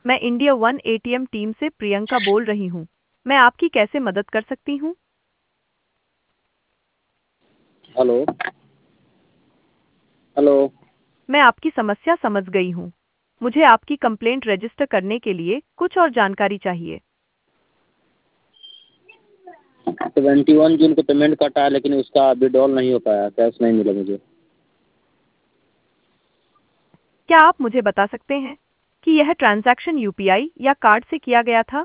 मैं India one ATM team से प्रियंका बोल रही हूँ। मैं आपकी कैसे मदद कर सकती हूँ? हेलो। हेलो। मैं आपकी समस्या समझ गई हूँ। मुझे आपकी कंप्लेंट रजिस्टर करने के लिए कुछ और जानकारी चाहिए। 21 जून को पेमेंट कटा है, लेकिन उसका विड्रॉल नहीं हो पाया, कैश नहीं मिला मुझे। क्या आप मुझे बता सकते हैं कि यह ट्रांजैक्शन यूपीआई या कार्ड से किया गया था?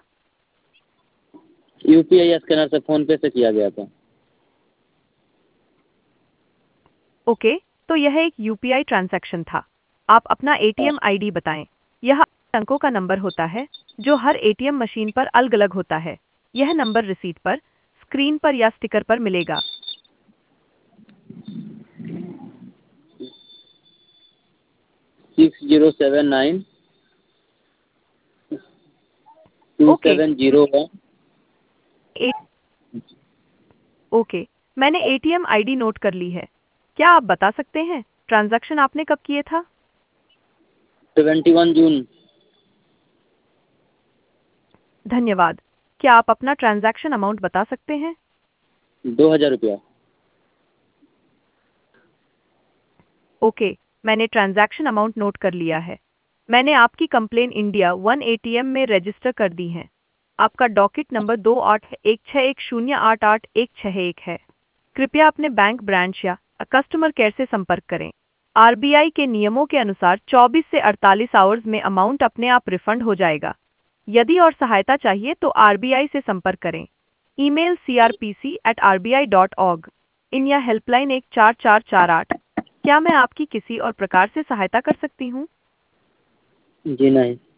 यूपीआई स्कैनर से, फ़ोन पे से किया गया था। ओके, तो यह एक यूपीआई ट्रांजैक्शन था। आप अपना एटीएम आईडी बताएं। यह 8 अंकों का नंबर होता है जो हर एटीएम मशीन पर अलग-अलग होता है। यह नंबर रिसीट पर, स्क्रीन पर या स्टिकर पर मिलेगा। 6079 two okay, seven zero one A okay, मैंने एटीएम आईडी नोट कर ली है। क्या आप बता सकते हैं ट्रांजैक्शन आपने कब किए था? 21 जून। धन्यवाद। क्या आप अपना ट्रांजैक्शन अमाउंट बता सकते हैं? 2000 रुपया। ओके, मैंने ट्रांजैक्शन अमाउंट नोट कर लिया है। मैंने आपकी कंप्लेन इंडिया वन एटीएम में रजिस्टर कर दी है। आपका डॉकेट नंबर 2816108881 है। कृपया अपने बैंक ब्रांच या कस्टमर केयर से संपर्क करें। आरबीआई के नियमों के अनुसार 24 से 48 आवर्स में अमाउंट अपने आप रिफंड हो जाएगा। यदि और सहायता चाहिए तो आरबीआई से संपर्क करें। Email crpc@rbi.org। इन या हेल्पलाइन 14448। क्या मैं आपकी किसी और प्रकार से सहायता कर सकती हूँ? जी नहीं।